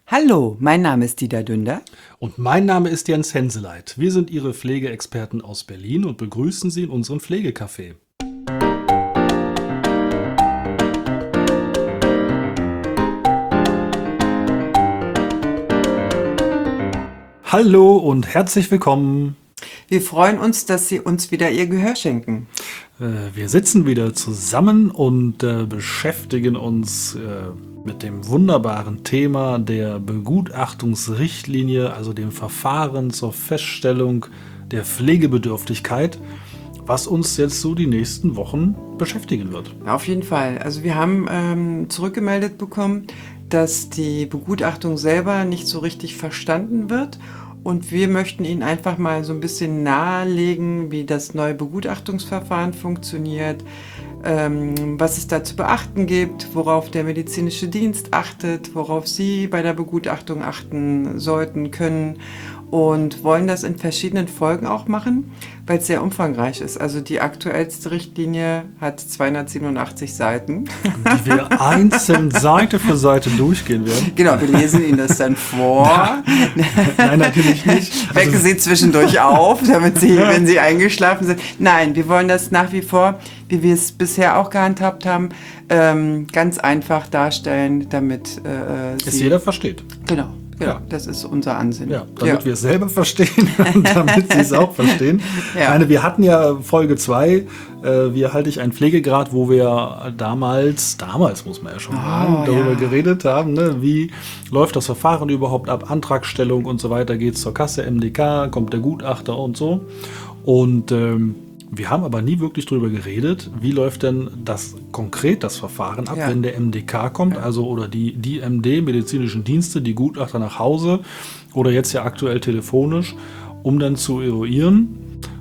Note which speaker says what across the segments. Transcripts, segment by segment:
Speaker 1: Hallo, mein Name ist Dieter Dünder.
Speaker 2: Und mein Name ist Jens Henseleit. Wir sind Ihre Pflegeexperten aus Berlin und begrüßen Sie in unserem Pflegecafé. Hallo und herzlich willkommen.
Speaker 1: Wir freuen uns, dass Sie uns wieder Ihr Gehör schenken.
Speaker 2: Wir sitzen wieder zusammen und beschäftigen uns mit dem wunderbaren Thema der Begutachtungsrichtlinie, also dem Verfahren zur Feststellung der Pflegebedürftigkeit, was uns jetzt so die nächsten Wochen beschäftigen wird.
Speaker 1: Auf jeden Fall. Also wir haben zurückgemeldet bekommen, dass die Begutachtung selber nicht so richtig verstanden wird. Und wir möchten Ihnen einfach mal so ein bisschen nahelegen, wie das neue Begutachtungsverfahren funktioniert, was es da zu beachten gibt, worauf der medizinische Dienst achtet, worauf Sie bei der Begutachtung achten sollten, können. Und wollen das in verschiedenen Folgen auch machen, weil es sehr umfangreich ist. Also die aktuellste Richtlinie hat 287 Seiten.
Speaker 2: Die wir einzeln Seite für Seite durchgehen werden.
Speaker 1: Genau, wir lesen Ihnen das dann vor.
Speaker 2: Nein, natürlich nicht.
Speaker 1: Wecken Sie zwischendurch auf, damit Sie, wenn Sie eingeschlafen sind. Nein, wir wollen das nach wie vor, wie wir es bisher auch gehandhabt haben, ganz einfach darstellen, damit
Speaker 2: es jeder versteht.
Speaker 1: Genau.
Speaker 2: Ja.
Speaker 1: Das ist unser Ansinnen.
Speaker 2: Ja, damit wir es selber verstehen und damit Sie es auch verstehen. Ja. Wir hatten ja Folge 2, wie erhalte ich einen Pflegegrad, wo wir damals muss man ja schon sagen, darüber geredet haben, ne? Wie läuft das Verfahren überhaupt ab, Antragstellung und so weiter, geht es zur Kasse, MDK, kommt der Gutachter und so. Und wir haben aber nie wirklich drüber geredet, wie läuft denn konkret das Verfahren ab, wenn der MDK kommt, also oder die MD, medizinischen Dienste, die Gutachter nach Hause oder jetzt ja aktuell telefonisch, um dann zu eruieren,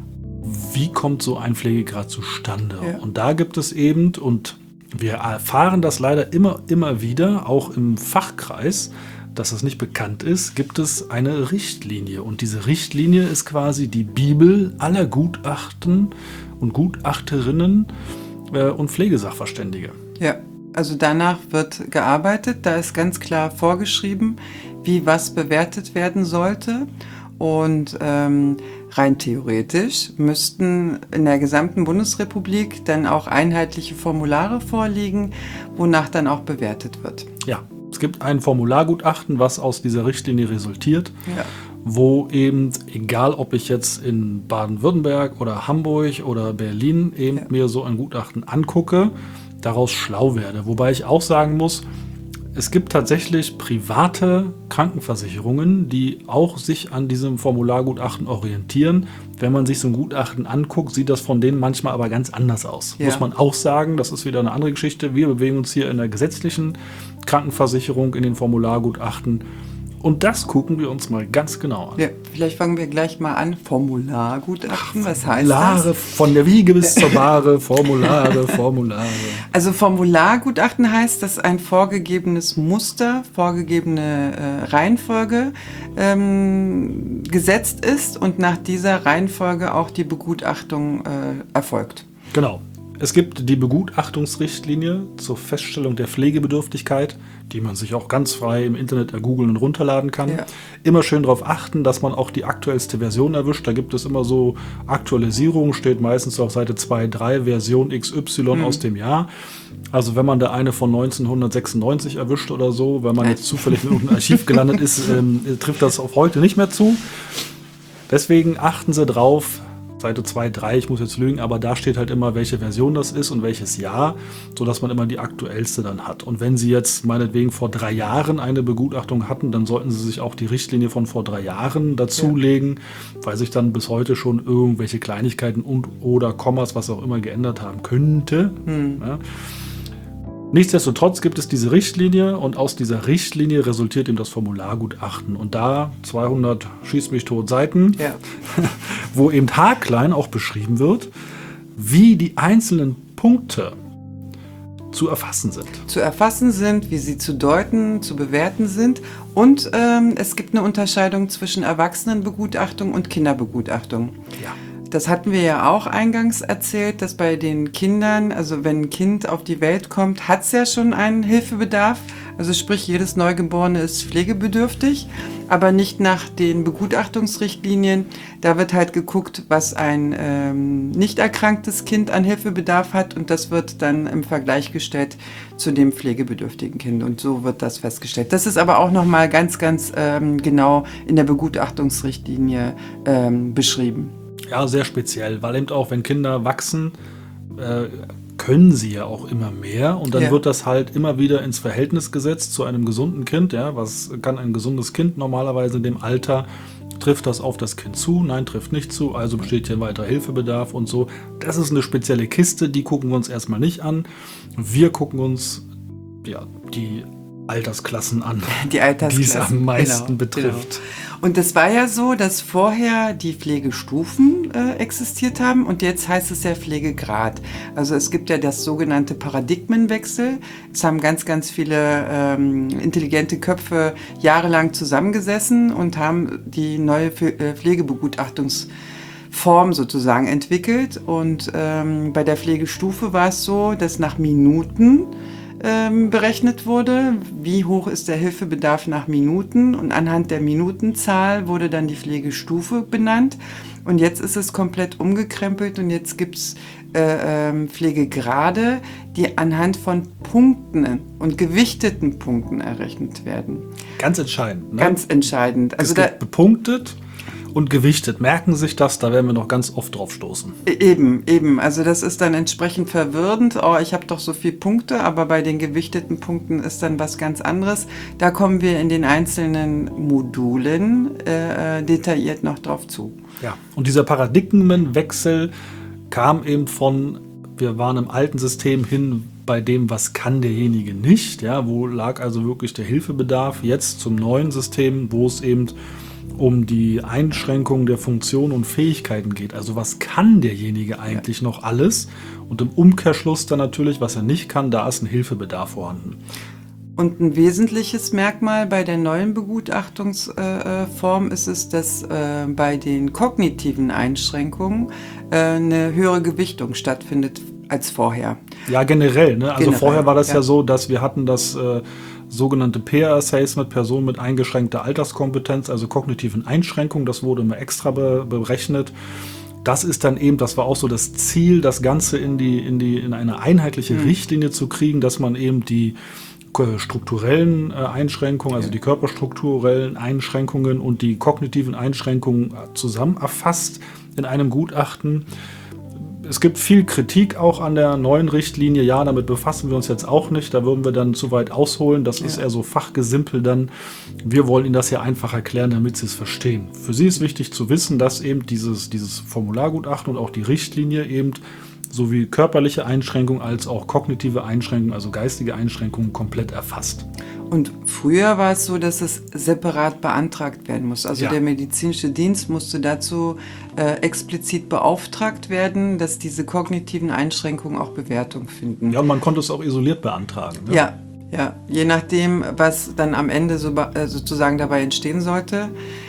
Speaker 2: wie kommt so ein Pflegegrad zustande. Ja. Und da gibt es eben, und wir erfahren das leider immer wieder, auch im Fachkreis, dass das nicht bekannt ist, gibt es eine Richtlinie. Und diese Richtlinie ist quasi die Bibel aller Gutachten und Gutachterinnen und Pflegesachverständige.
Speaker 1: Ja, also danach wird gearbeitet. Da ist ganz klar vorgeschrieben, wie was bewertet werden sollte. Und rein theoretisch müssten in der gesamten Bundesrepublik dann auch einheitliche Formulare vorliegen, wonach dann auch bewertet wird.
Speaker 2: Ja. Es gibt ein Formulargutachten, was aus dieser Richtlinie resultiert, wo eben, egal ob ich jetzt in Baden-Württemberg oder Hamburg oder Berlin eben mir so ein Gutachten angucke, daraus schlau werde. Wobei ich auch sagen muss, es gibt tatsächlich private Krankenversicherungen, die auch sich an diesem Formulargutachten orientieren. Wenn man sich so ein Gutachten anguckt, sieht das von denen manchmal aber ganz anders aus. Ja. Muss man auch sagen, das ist wieder eine andere Geschichte. Wir bewegen uns hier in der gesetzlichen Krankenversicherung in den Formulargutachten. Und das gucken wir uns mal ganz genau an.
Speaker 1: Ja, vielleicht fangen wir gleich mal an. Formulargutachten, was heißt
Speaker 2: Formulare, das? Von der Wiege bis zur Bahre, Formulare.
Speaker 1: Also Formulargutachten heißt, dass ein vorgegebenes Muster, vorgegebene Reihenfolge gesetzt ist und nach dieser Reihenfolge auch die Begutachtung erfolgt.
Speaker 2: Genau. Es gibt die Begutachtungsrichtlinie zur Feststellung der Pflegebedürftigkeit, die man sich auch ganz frei im Internet ergoogeln und runterladen kann. Ja. Immer schön darauf achten, dass man auch die aktuellste Version erwischt. Da gibt es immer so Aktualisierungen, steht meistens auf Seite 2, 3, Version XY aus dem Jahr. Also wenn man da eine von 1996 erwischt oder so, wenn man jetzt zufällig in irgendeinem Archiv gelandet ist, trifft das auf heute nicht mehr zu. Deswegen achten Sie drauf. Seite 2, 3, ich muss jetzt lügen, aber da steht halt immer, welche Version das ist und welches Jahr, sodass man immer die aktuellste dann hat. Und wenn Sie jetzt meinetwegen vor 3 Jahren eine Begutachtung hatten, dann sollten Sie sich auch die Richtlinie von vor 3 Jahren dazulegen, weil sich dann bis heute schon irgendwelche Kleinigkeiten und oder Kommas, was auch immer geändert haben könnte. Ja. Nichtsdestotrotz gibt es diese Richtlinie und aus dieser Richtlinie resultiert eben das Formulargutachten. Und da 200 schieß mich tot Seiten, wo eben haarklein auch beschrieben wird, wie die einzelnen Punkte zu erfassen sind.
Speaker 1: Zu erfassen sind, wie sie zu deuten, zu bewerten sind. Und es gibt eine Unterscheidung zwischen Erwachsenenbegutachtung und Kinderbegutachtung.
Speaker 2: Ja.
Speaker 1: das hatten wir ja auch eingangs erzählt, dass bei den Kindern, also wenn ein Kind auf die Welt kommt, hat es ja schon einen Hilfebedarf. Also sprich, jedes Neugeborene ist pflegebedürftig, aber nicht nach den Begutachtungsrichtlinien. Da wird halt geguckt, was ein nicht erkranktes Kind an Hilfebedarf hat, und das wird dann im Vergleich gestellt zu dem pflegebedürftigen Kind, und so wird das festgestellt. Das ist aber auch nochmal ganz genau in der Begutachtungsrichtlinie beschrieben.
Speaker 2: Ja, sehr speziell, weil eben auch, wenn Kinder wachsen, können sie ja auch immer mehr, und dann wird das halt immer wieder ins Verhältnis gesetzt zu einem gesunden Kind. Ja, was kann ein gesundes Kind normalerweise in dem Alter? Trifft das auf das Kind zu? Nein, trifft nicht zu, also besteht hier weiterer Hilfebedarf und so. Das ist eine spezielle Kiste, die gucken wir uns erstmal nicht an. Wir gucken uns die Altersklassen an, die es am meisten betrifft.
Speaker 1: Genau. Und es war ja so, dass vorher die Pflegestufen existiert haben, und jetzt heißt es ja Pflegegrad. Also es gibt ja das sogenannte Paradigmenwechsel. Es haben ganz viele intelligente Köpfe jahrelang zusammengesessen und haben die neue Pflegebegutachtungsform sozusagen entwickelt. Und bei der Pflegestufe war es so, dass nach Minuten berechnet wurde, wie hoch ist der Hilfebedarf nach Minuten, und anhand der Minutenzahl wurde dann die Pflegestufe benannt, und jetzt ist es komplett umgekrempelt, und jetzt gibt es Pflegegrade, die anhand von Punkten und gewichteten Punkten errechnet werden.
Speaker 2: Ganz entscheidend. Ne?
Speaker 1: Ganz entscheidend.
Speaker 2: Also es gibt bepunktet und gewichtet. Merken Sie sich das, da werden wir noch ganz oft drauf stoßen.
Speaker 1: Eben. Also das ist dann entsprechend verwirrend. Oh, ich habe doch so viele Punkte, aber bei den gewichteten Punkten ist dann was ganz anderes. Da kommen wir in den einzelnen Modulen detailliert noch drauf zu.
Speaker 2: Ja, und dieser Paradigmenwechsel kam eben von, wir waren im alten System hin bei dem, was kann derjenige nicht, ja, wo lag also wirklich der Hilfebedarf, jetzt zum neuen System, wo es eben um die Einschränkung der Funktionen und Fähigkeiten geht. Also was kann derjenige eigentlich noch alles? Und im Umkehrschluss dann natürlich, was er nicht kann, da ist ein Hilfebedarf vorhanden.
Speaker 1: Und ein wesentliches Merkmal bei der neuen Begutachtungsform ist es, dass bei den kognitiven Einschränkungen eine höhere Gewichtung stattfindet als vorher.
Speaker 2: Ja, generell. Ne? Also vorher war das ja so, dass wir hatten das sogenannte Peer Assessment, Personen mit eingeschränkter Alterskompetenz, also kognitiven Einschränkungen, das wurde immer extra berechnet. Das ist dann eben, das war auch so das Ziel, das Ganze in eine einheitliche Richtlinie zu kriegen, dass man eben die strukturellen Einschränkungen, also die körperstrukturellen Einschränkungen und die kognitiven Einschränkungen zusammen erfasst in einem Gutachten. Es gibt viel Kritik auch an der neuen Richtlinie. Ja, damit befassen wir uns jetzt auch nicht. Da würden wir dann zu weit ausholen. Das ist eher so Fachgesimpel dann. Wir wollen Ihnen das ja einfach erklären, damit Sie es verstehen. Für Sie ist wichtig zu wissen, dass eben dieses Formulargutachten und auch die Richtlinie eben sowie körperliche Einschränkungen als auch kognitive Einschränkungen, also geistige Einschränkungen, komplett erfasst.
Speaker 1: Und früher war es so, dass es separat beantragt werden muss. Also der medizinische Dienst musste dazu explizit beauftragt werden, dass diese kognitiven Einschränkungen auch Bewertung finden.
Speaker 2: Ja, und man konnte es auch isoliert beantragen. Ne?
Speaker 1: Ja, je nachdem, was dann am Ende sozusagen dabei entstehen sollte.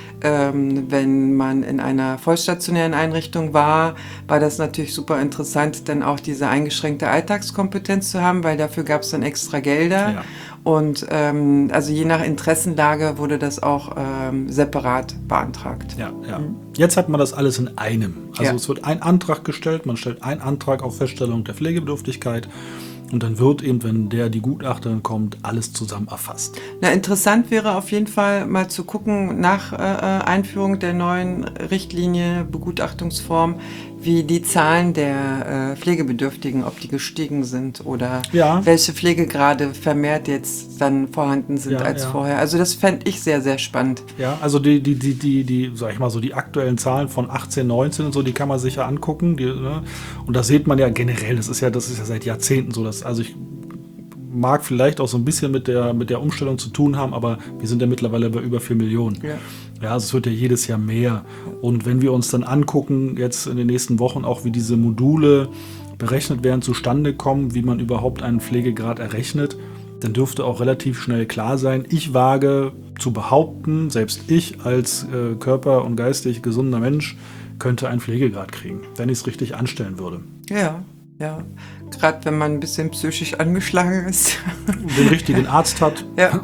Speaker 1: Wenn man in einer vollstationären Einrichtung war das natürlich super interessant, dann auch diese eingeschränkte Alltagskompetenz zu haben, weil dafür gab es dann extra Gelder. Ja. Und also je nach Interessenlage wurde das auch separat beantragt.
Speaker 2: Ja. Jetzt hat man das alles in einem. Also es wird ein Antrag gestellt, man stellt einen Antrag auf Feststellung der Pflegebedürftigkeit. Und dann wird eben, wenn die Gutachterin kommt, alles zusammen erfasst.
Speaker 1: Na, interessant wäre auf jeden Fall mal zu gucken, nach Einführung der neuen Richtlinie, Begutachtungsform, wie die Zahlen der Pflegebedürftigen, ob die gestiegen sind oder welche Pflegegrade vermehrt jetzt dann vorhanden sind als vorher. Also das fände ich sehr, sehr spannend. Ja,
Speaker 2: also die sag ich mal so, die aktuellen Zahlen von 18, 19 und so, die kann man sich ja angucken. Und das sieht man ja generell, das ist ja seit Jahrzehnten so. Also ich mag vielleicht auch so ein bisschen mit der Umstellung zu tun haben, aber wir sind ja mittlerweile bei über 4 Millionen. Ja, also es wird ja jedes Jahr mehr. Und wenn wir uns dann angucken, jetzt in den nächsten Wochen auch, wie diese Module berechnet werden, zustande kommen, wie man überhaupt einen Pflegegrad errechnet, dann dürfte auch relativ schnell klar sein. Ich wage zu behaupten, selbst ich als körper- und geistig gesunder Mensch, könnte einen Pflegegrad kriegen, wenn ich es richtig anstellen würde.
Speaker 1: Ja, ja. Gerade wenn man ein bisschen psychisch angeschlagen ist.
Speaker 2: Den richtigen Arzt hat.
Speaker 1: Ja,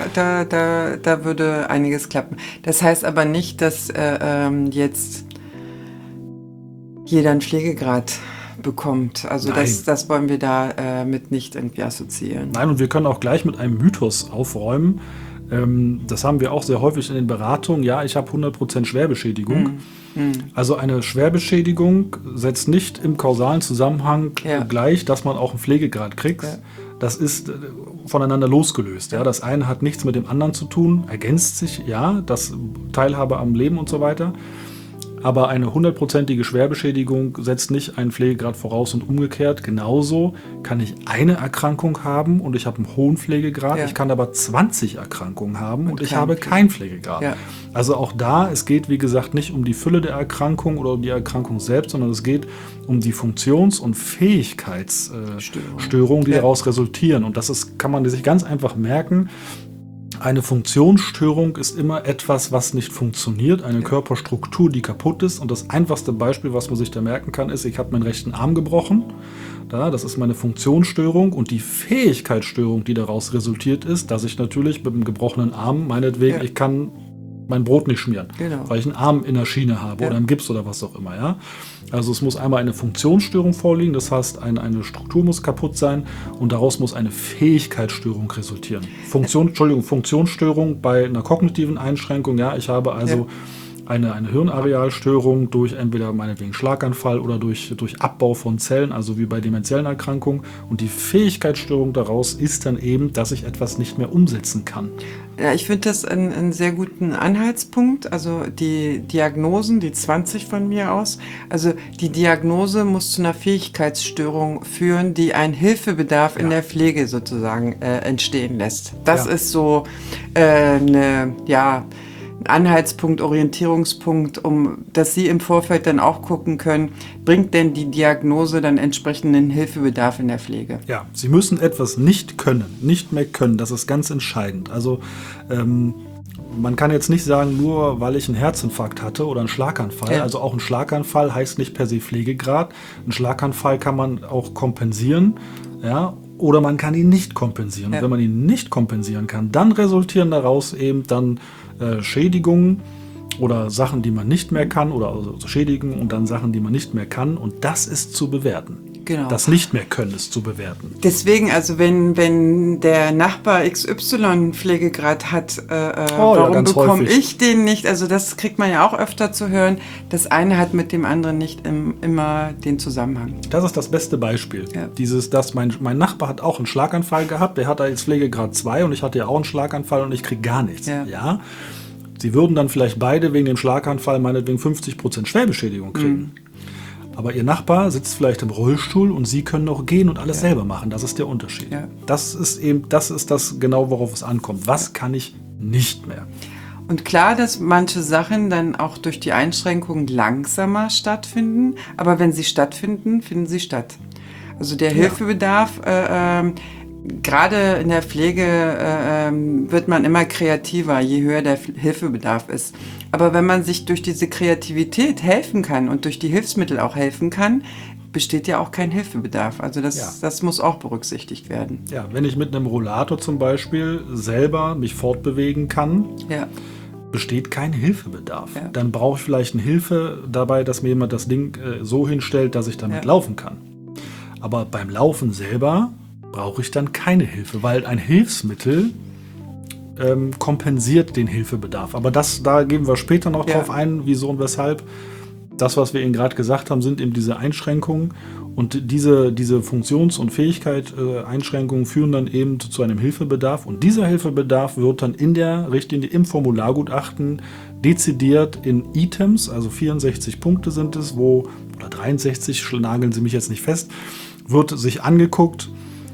Speaker 1: da würde einiges klappen. Das heißt aber nicht, dass jetzt jeder einen Pflegegrad bekommt. Also das wollen wir da mit nicht irgendwie assoziieren.
Speaker 2: Nein, und wir können auch gleich mit einem Mythos aufräumen. Das haben wir auch sehr häufig in den Beratungen. Ja, ich habe 100% Schwerbeschädigung. Also eine Schwerbeschädigung setzt nicht im kausalen Zusammenhang gleich, dass man auch einen Pflegegrad kriegt. Ja. Das ist voneinander losgelöst. Ja. Das eine hat nichts mit dem anderen zu tun, ergänzt sich, ja, das Teilhabe am Leben und so weiter. Aber eine 100%ige Schwerbeschädigung setzt nicht einen Pflegegrad voraus und umgekehrt. Genauso kann ich eine Erkrankung haben und ich habe einen hohen Pflegegrad. Ja. Ich kann aber 20 Erkrankungen haben und ich habe keinen Pflegegrad. Ja. Also auch da, es geht wie gesagt nicht um die Fülle der Erkrankung oder um die Erkrankung selbst, sondern es geht um die Funktions- und Fähigkeitsstörungen, die daraus resultieren. Und das kann man sich ganz einfach merken. Eine Funktionsstörung ist immer etwas, was nicht funktioniert, eine Körperstruktur, die kaputt ist. Und das einfachste Beispiel, was man sich da merken kann, ist, ich habe meinen rechten Arm gebrochen. Das ist meine Funktionsstörung. Und die Fähigkeitsstörung, die daraus resultiert ist, dass ich natürlich mit dem gebrochenen Arm, meinetwegen, ich kann mein Brot nicht schmieren, weil ich einen Arm in der Schiene habe oder im Gips oder was auch immer. Ja? Also es muss einmal eine Funktionsstörung vorliegen, das heißt eine Struktur muss kaputt sein und daraus muss eine Fähigkeitsstörung resultieren. Funktionsstörung bei einer kognitiven Einschränkung, ja, ich habe also eine Hirnarealstörung durch entweder meinetwegen Schlaganfall oder durch Abbau von Zellen, also wie bei dementiellen Erkrankungen. Und die Fähigkeitsstörung daraus ist dann eben, dass ich etwas nicht mehr umsetzen kann.
Speaker 1: Ja, ich finde das einen sehr guten Anhaltspunkt. Also die Diagnosen, die 20 von mir aus, also die Diagnose muss zu einer Fähigkeitsstörung führen, die einen Hilfebedarf in der Pflege sozusagen entstehen lässt. Das ist so ein Anhaltspunkt, Orientierungspunkt, dass Sie im Vorfeld dann auch gucken können, bringt denn die Diagnose dann entsprechenden Hilfebedarf in der Pflege?
Speaker 2: Ja, Sie müssen etwas nicht mehr können, das ist ganz entscheidend. Also man kann jetzt nicht sagen, nur weil ich einen Herzinfarkt hatte oder einen Schlaganfall, also auch ein Schlaganfall heißt nicht per se Pflegegrad. Ein Schlaganfall kann man auch kompensieren, ja, oder man kann ihn nicht kompensieren. Und wenn man ihn nicht kompensieren kann, dann resultieren daraus eben dann Schädigungen oder Sachen, die man nicht mehr kann oder also Schädigungen und dann Sachen, die man nicht mehr kann und das ist zu bewerten. Genau. Das nicht mehr können ist zu bewerten.
Speaker 1: Deswegen, also wenn der Nachbar XY Pflegegrad hat, warum bekomme ich den nicht? Also das kriegt man ja auch öfter zu hören. Das eine hat mit dem anderen nicht immer den Zusammenhang.
Speaker 2: Das ist das beste Beispiel. Ja. Mein Nachbar hat auch einen Schlaganfall gehabt, der hat da jetzt Pflegegrad 2 und ich hatte ja auch einen Schlaganfall und ich kriege gar nichts. Ja? Sie würden dann vielleicht beide wegen dem Schlaganfall meinetwegen 50% Schwerbeschädigung kriegen. Aber Ihr Nachbar sitzt vielleicht im Rollstuhl und Sie können noch gehen und alles selber machen. Das ist der Unterschied. Ja. Das ist das genau, worauf es ankommt. Was kann ich nicht mehr?
Speaker 1: Und klar, dass manche Sachen dann auch durch die Einschränkungen langsamer stattfinden. Aber wenn sie stattfinden, finden sie statt. Also der Hilfebedarf, gerade in der Pflege wird man immer kreativer, je höher der Hilfebedarf ist. Aber wenn man sich durch diese Kreativität helfen kann und durch die Hilfsmittel auch helfen kann, besteht ja auch kein Hilfebedarf. Also das muss auch berücksichtigt werden.
Speaker 2: Ja, wenn ich mit einem Rollator zum Beispiel selber mich fortbewegen kann, besteht kein Hilfebedarf. Ja. Dann brauche ich vielleicht eine Hilfe dabei, dass mir jemand das Ding so hinstellt, dass ich damit laufen kann. Aber beim Laufen selber brauche ich dann keine Hilfe, weil ein Hilfsmittel kompensiert den Hilfebedarf. Aber da gehen wir später noch drauf ein, wieso und weshalb. Das, was wir Ihnen gerade gesagt haben, sind eben diese Einschränkungen und diese Funktions- und Fähigkeit-Einschränkungen führen dann eben zu einem Hilfebedarf und dieser Hilfebedarf wird dann in der Richtlinie im Formulargutachten dezidiert in Items, also 64 Punkte sind es, oder 63, nageln Sie mich jetzt nicht fest, wird sich angeguckt,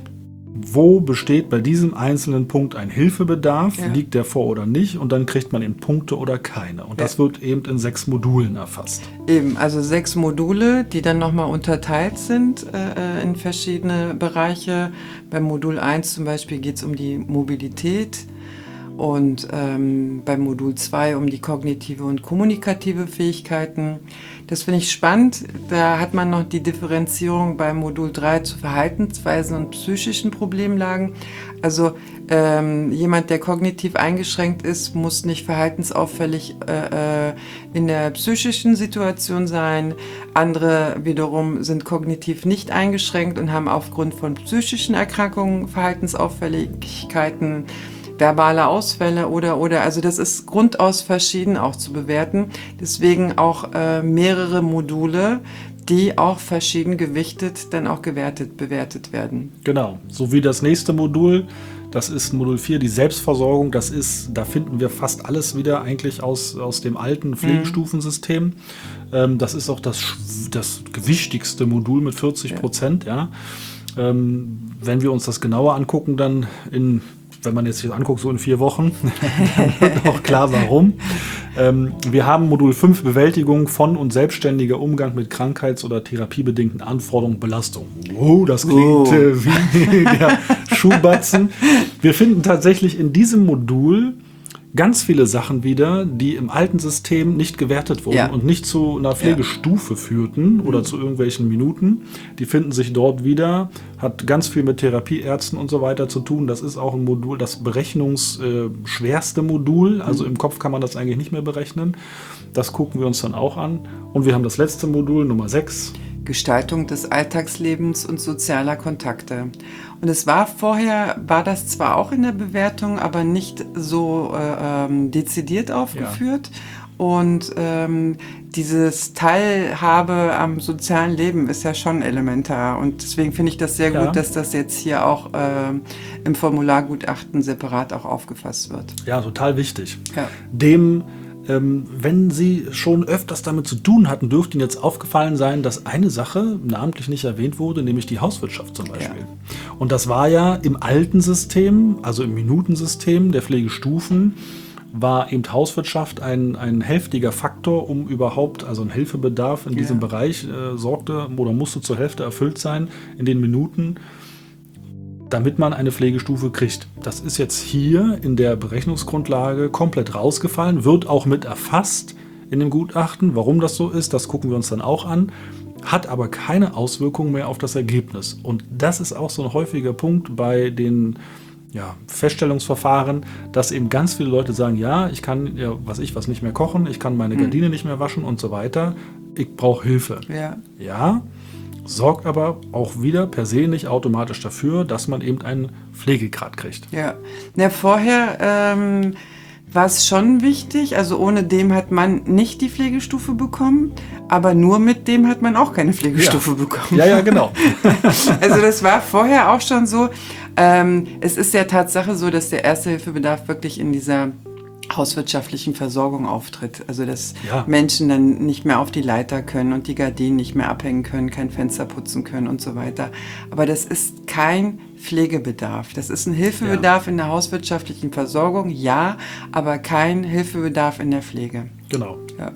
Speaker 2: wo besteht bei diesem einzelnen Punkt ein Hilfebedarf, liegt der vor oder nicht und dann kriegt man eben Punkte oder keine. Und das wird eben in 6 Modulen erfasst.
Speaker 1: Eben, also 6 Module, die dann nochmal unterteilt sind in verschiedene Bereiche. Beim Modul 1 zum Beispiel geht es um die Mobilität und beim Modul 2 um die kognitive und kommunikative Fähigkeiten. Das finde ich spannend. Da hat man noch die Differenzierung beim Modul 3 zu Verhaltensweisen und psychischen Problemlagen. Also jemand, der kognitiv eingeschränkt ist, muss nicht verhaltensauffällig in der psychischen Situation sein. Andere wiederum sind kognitiv nicht eingeschränkt und haben aufgrund von psychischen Erkrankungen Verhaltensauffälligkeiten, verbale Ausfälle oder. Also das ist grundaus verschieden auch zu bewerten. Deswegen auch mehrere Module, die auch verschieden gewichtet dann auch bewertet werden.
Speaker 2: Genau, so wie das nächste Modul, das ist Modul 4, die Selbstversorgung. Da finden wir fast alles wieder eigentlich aus dem alten Pflegestufensystem. Das ist auch das gewichtigste Modul mit 40%. Ja. Wenn wir uns das genauer angucken, dann wenn man jetzt hier anguckt, so in 4 Wochen, dann wird auch klar, warum. Wir haben Modul 5, Bewältigung von und selbstständiger Umgang mit krankheits- oder therapiebedingten Anforderungen, Belastung. Oh, das klingt wie der Schuhbatzen. Wir finden tatsächlich in diesem Modul ganz viele Sachen wieder, die im alten System nicht gewertet wurden und nicht zu einer Pflegestufe führten oder zu irgendwelchen Minuten. Die finden sich dort wieder, hat ganz viel mit Therapieärzten und so weiter zu tun. Das ist auch ein Modul, das berechnungsschwerste Modul. Also im Kopf kann man das eigentlich nicht mehr berechnen. Das gucken wir uns dann auch an. Und wir haben das letzte Modul, Nummer 6.
Speaker 1: Gestaltung des Alltagslebens und sozialer Kontakte. Und es war das zwar auch in der Bewertung, aber nicht so dezidiert aufgeführt. Ja. Und dieses Teilhabe am sozialen Leben ist ja schon elementar. Und deswegen finde ich das sehr gut, dass das jetzt hier auch im Formulargutachten separat auch aufgefasst wird.
Speaker 2: Ja, total wichtig. Ja. Wenn Sie schon öfters damit zu tun hatten, dürfte Ihnen jetzt aufgefallen sein, dass eine Sache namentlich nicht erwähnt wurde, nämlich die Hauswirtschaft zum Beispiel. Ja. Und das war ja im alten System, also im Minutensystem der Pflegestufen, war eben Hauswirtschaft ein heftiger Faktor, um überhaupt, also ein Hilfebedarf in diesem Bereich sorgte oder musste zur Hälfte erfüllt sein in den Minuten, damit man eine Pflegestufe kriegt. Das ist jetzt hier in der Berechnungsgrundlage komplett rausgefallen, wird auch mit erfasst in dem Gutachten. Warum das so ist, das gucken wir uns dann auch an, hat aber keine Auswirkungen mehr auf das Ergebnis. Und das ist auch so ein häufiger Punkt bei den Feststellungsverfahren, dass eben ganz viele Leute sagen, ja, ich kann was nicht mehr kochen, ich kann meine Gardine nicht mehr waschen und so weiter. Ich brauche Hilfe. Ja, sorgt aber auch wieder per se nicht automatisch dafür, dass man eben einen Pflegegrad kriegt.
Speaker 1: Ja, vorher war es schon wichtig, also ohne dem hat man nicht die Pflegestufe bekommen, aber nur mit dem hat man auch keine Pflegestufe bekommen.
Speaker 2: Ja, genau.
Speaker 1: Also das war vorher auch schon so. Es ist ja Tatsache so, dass der Erste-Hilfe-Bedarf wirklich in dieser hauswirtschaftlichen Versorgung auftritt. Also dass Menschen dann nicht mehr auf die Leiter können und die Gardinen nicht mehr abhängen können, kein Fenster putzen können und so weiter. Aber das ist kein Pflegebedarf. Das ist ein Hilfebedarf in der hauswirtschaftlichen Versorgung, aber kein Hilfebedarf in der Pflege.
Speaker 2: Genau.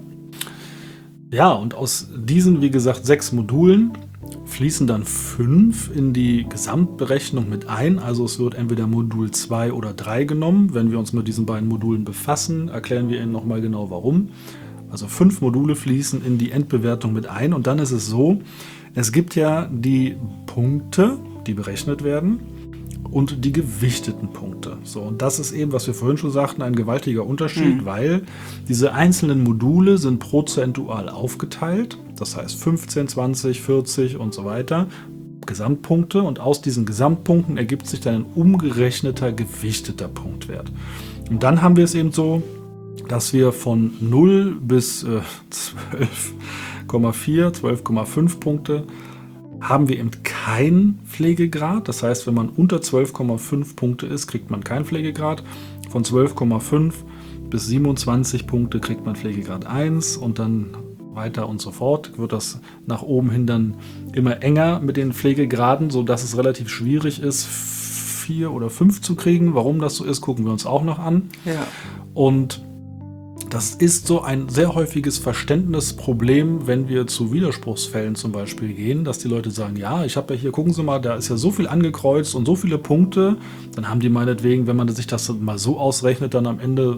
Speaker 2: Ja, und aus diesen, wie gesagt, 6 Modulen fließen dann 5 in die Gesamtberechnung mit ein. Also es wird entweder Modul 2 oder 3 genommen. Wenn wir uns mit diesen beiden Modulen befassen, erklären wir Ihnen nochmal genau warum. Also 5 Module fließen in die Endbewertung mit ein. Und dann ist es so, es gibt ja die Punkte, die berechnet werden und die gewichteten Punkte. So, und das ist eben, was wir vorhin schon sagten, ein gewaltiger Unterschied, weil diese einzelnen Module sind prozentual aufgeteilt. Das heißt 15, 20, 40 und so weiter. Gesamtpunkte. Und aus diesen Gesamtpunkten ergibt sich dann ein umgerechneter, gewichteter Punktwert. Und dann haben wir es eben so, dass wir von 0 bis 12,4, 12,5 Punkte haben wir eben keinen Pflegegrad. Das heißt, wenn man unter 12,5 Punkte ist, kriegt man keinen Pflegegrad. Von 12,5 bis 27 Punkte kriegt man Pflegegrad 1 und dann weiter und so fort. Wird das nach oben hin dann immer enger mit den Pflegegraden, sodass es relativ schwierig ist, 4 oder 5 zu kriegen. Warum das so ist, gucken wir uns auch noch an.
Speaker 1: Ja.
Speaker 2: Und das ist so ein sehr häufiges Verständnisproblem, wenn wir zu Widerspruchsfällen zum Beispiel gehen, dass die Leute sagen, ja, ich habe ja hier, gucken Sie mal, da ist ja so viel angekreuzt und so viele Punkte. Dann haben die meinetwegen, wenn man sich das mal so ausrechnet, dann am Ende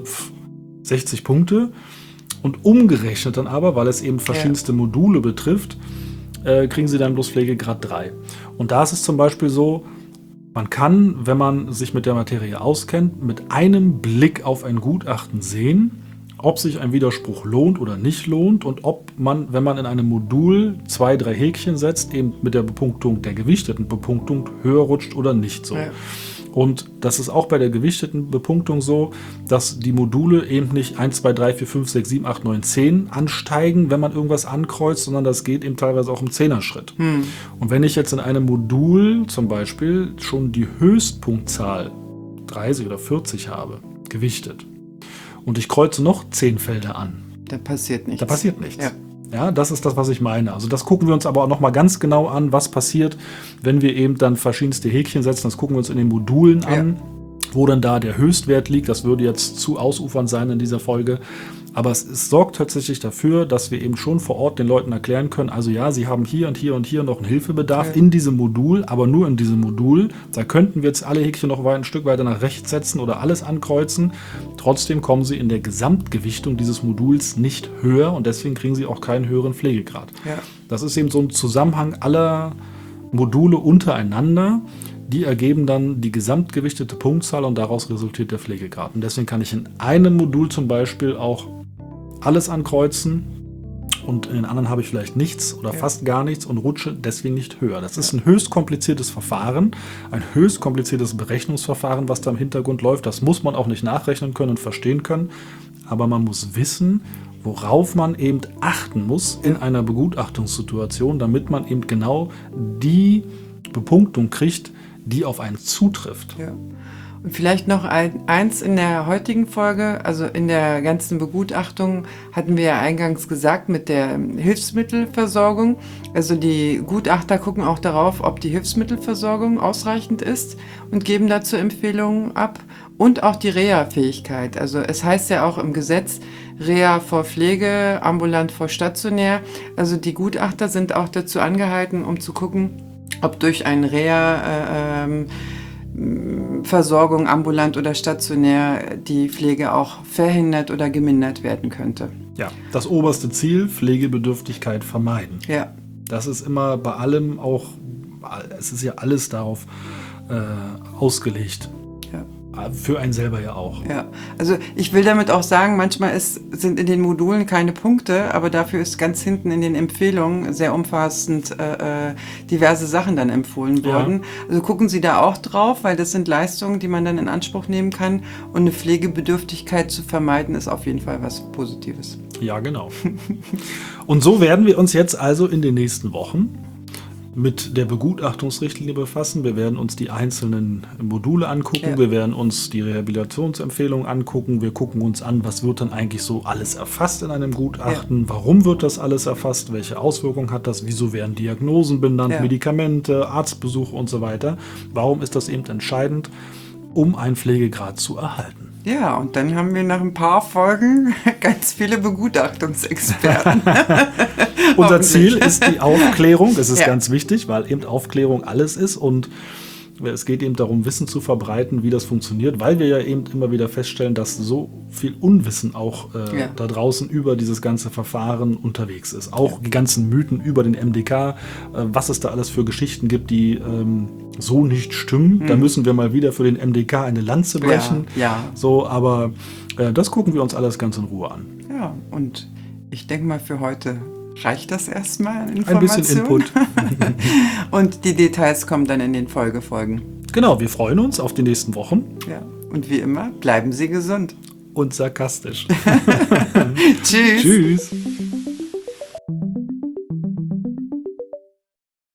Speaker 2: 60 Punkte. Und umgerechnet dann aber, weil es eben verschiedenste Module betrifft, kriegen sie dann bloß Pflegegrad 3. Und da ist es zum Beispiel so, man kann, wenn man sich mit der Materie auskennt, mit einem Blick auf ein Gutachten sehen, ob sich ein Widerspruch lohnt oder nicht lohnt und ob man, wenn man in einem Modul 2, 3 Häkchen setzt, eben mit der Bepunktung, der gewichteten Bepunktung, höher rutscht oder nicht so. Ja. Und das ist auch bei der gewichteten Bepunktung so, dass die Module eben nicht 1, 2, 3, 4, 5, 6, 7, 8, 9, 10 ansteigen, wenn man irgendwas ankreuzt, sondern das geht eben teilweise auch im 10er-Schritt. Und wenn ich jetzt in einem Modul zum Beispiel schon die Höchstpunktzahl 30 oder 40 habe, gewichtet, und ich kreuze noch 10 Felder an,
Speaker 1: da passiert nichts.
Speaker 2: Da passiert nichts. Ja, das ist das, was ich meine. Also das gucken wir uns aber auch nochmal ganz genau an, was passiert, wenn wir eben dann verschiedenste Häkchen setzen. Das gucken wir uns in den Modulen an, wo dann da der Höchstwert liegt. Das würde jetzt zu ausufernd sein in dieser Folge. Aber es sorgt tatsächlich dafür, dass wir eben schon vor Ort den Leuten erklären können, also ja, sie haben hier und hier und hier noch einen Hilfebedarf in diesem Modul, aber nur in diesem Modul. Da könnten wir jetzt alle Häkchen noch ein Stück weiter nach rechts setzen oder alles ankreuzen. Trotzdem kommen sie in der Gesamtgewichtung dieses Moduls nicht höher und deswegen kriegen sie auch keinen höheren Pflegegrad. Ja. Das ist eben so ein Zusammenhang aller Module untereinander. Die ergeben dann die gesamtgewichtete Punktzahl und daraus resultiert der Pflegegrad. Und deswegen kann ich in einem Modul zum Beispiel auch alles ankreuzen und in den anderen habe ich vielleicht nichts oder fast gar nichts und rutsche deswegen nicht höher. Das ist ein höchst kompliziertes Verfahren, ein höchst kompliziertes Berechnungsverfahren, was da im Hintergrund läuft. Das muss man auch nicht nachrechnen können und verstehen können, aber man muss wissen, worauf man eben achten muss in einer Begutachtungssituation, damit man eben genau die Bepunktung kriegt, die auf einen zutrifft.
Speaker 1: Ja. Und vielleicht noch eins in der heutigen Folge, also in der ganzen Begutachtung hatten wir ja eingangs gesagt mit der Hilfsmittelversorgung. Also die Gutachter gucken auch darauf, ob die Hilfsmittelversorgung ausreichend ist und geben dazu Empfehlungen ab. Und auch die Reha-Fähigkeit. Also es heißt ja auch im Gesetz, Reha vor Pflege, ambulant vor stationär. Also die Gutachter sind auch dazu angehalten, um zu gucken, ob durch eine Reha-Versorgung ambulant oder stationär die Pflege auch verhindert oder gemindert werden könnte.
Speaker 2: Ja, das oberste Ziel, Pflegebedürftigkeit vermeiden.
Speaker 1: Ja.
Speaker 2: Das ist immer bei allem auch, es ist ja alles darauf ausgelegt. Ja. Für einen selber ja auch.
Speaker 1: Ja, also ich will damit auch sagen, manchmal sind in den Modulen keine Punkte, aber dafür ist ganz hinten in den Empfehlungen sehr umfassend diverse Sachen dann empfohlen worden. Ja. Also gucken Sie da auch drauf, weil das sind Leistungen, die man dann in Anspruch nehmen kann. Und eine Pflegebedürftigkeit zu vermeiden, ist auf jeden Fall was Positives.
Speaker 2: Ja, genau. Und so werden wir uns jetzt also in den nächsten Wochen mit der Begutachtungsrichtlinie befassen. Wir werden uns die einzelnen Module angucken. Ja. Wir werden uns die Rehabilitationsempfehlungen angucken. Wir gucken uns an, was wird dann eigentlich so alles erfasst in einem Gutachten. Ja. Warum wird das alles erfasst? Welche Auswirkungen hat das? Wieso werden Diagnosen benannt? Ja. Medikamente, Arztbesuche und so weiter. Warum ist das eben entscheidend, um einen Pflegegrad zu erhalten?
Speaker 1: Ja, und dann haben wir nach ein paar Folgen ganz viele Begutachtungsexperten.
Speaker 2: Unser Ziel ist die Aufklärung. Das ist ganz wichtig, weil eben Aufklärung alles ist und es geht eben darum, Wissen zu verbreiten, wie das funktioniert, weil wir ja eben immer wieder feststellen, dass so viel Unwissen auch da draußen über dieses ganze Verfahren unterwegs ist. Auch die ganzen Mythen über den MDK, was es da alles für Geschichten gibt, die so nicht stimmen. Da müssen wir mal wieder für den MDK eine Lanze brechen.
Speaker 1: Ja.
Speaker 2: So, aber das gucken wir uns alles ganz in Ruhe an.
Speaker 1: Ja, und ich denke mal für heute reicht das erstmal an Informationen.
Speaker 2: Ein bisschen Input.
Speaker 1: Und die Details kommen dann in den Folgen.
Speaker 2: Genau, wir freuen uns auf die nächsten Wochen.
Speaker 1: Ja, und wie immer, bleiben Sie gesund.
Speaker 2: Und sarkastisch.
Speaker 1: Tschüss.
Speaker 2: Tschüss.